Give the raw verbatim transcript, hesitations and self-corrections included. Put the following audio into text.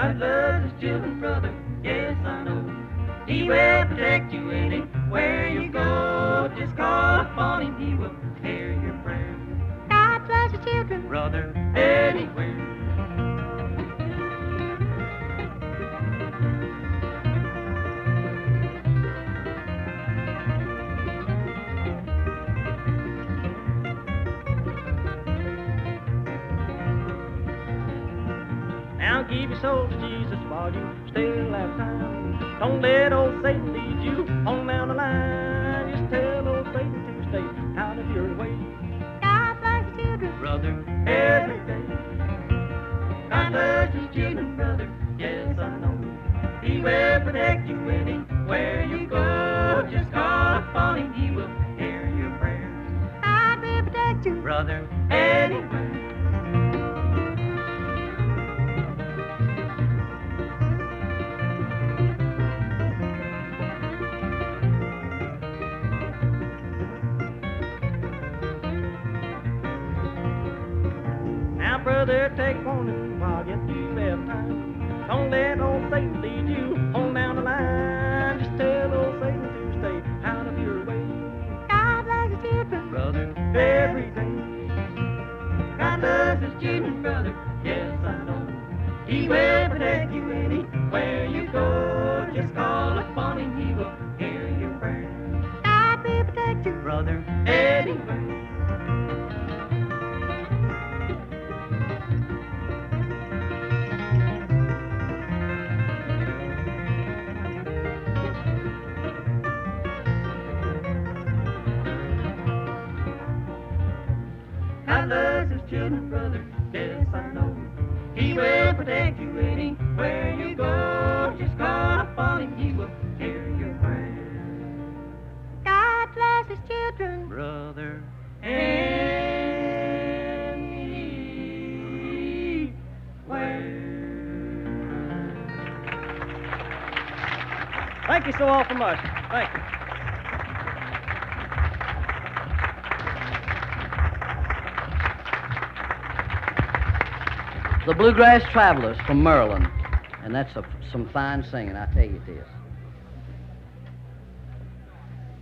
God loves his children, brother, yes I know. He will protect you anywhere you go. Just call upon him, he will hear your prayer. God loves his children, brother, anywhere. Now give your soul to Jesus while you still have time. Don't let old Satan lead you on down the line. Just tell old Satan to stay out of your way. God loves his children, brother, every day. God loves his children, brother, yes I know. He will protect you anywhere you go. Just call upon him, he will hear your prayer. God will protect you, brother, anywhere. Now, brother, take warning while you do have time. Don't let old Satan lead you on down the line. Just tell old Satan to stay out of your way. God loves his children, brother, every day. God loves his children, brother, yes I know. He will protect you anywhere you go. Just call upon him, he will hear your prayer. God will protect you, brother, anywhere. God loves his children, brother, yes I know. He will protect you anywhere you go. Just call upon him, he will hear your prayer. God loves his children, brother, anywhere. Thank you so awful much. Thank you. The Bluegrass Travelers from Maryland, and that's a, some fine singing, I tell you it is.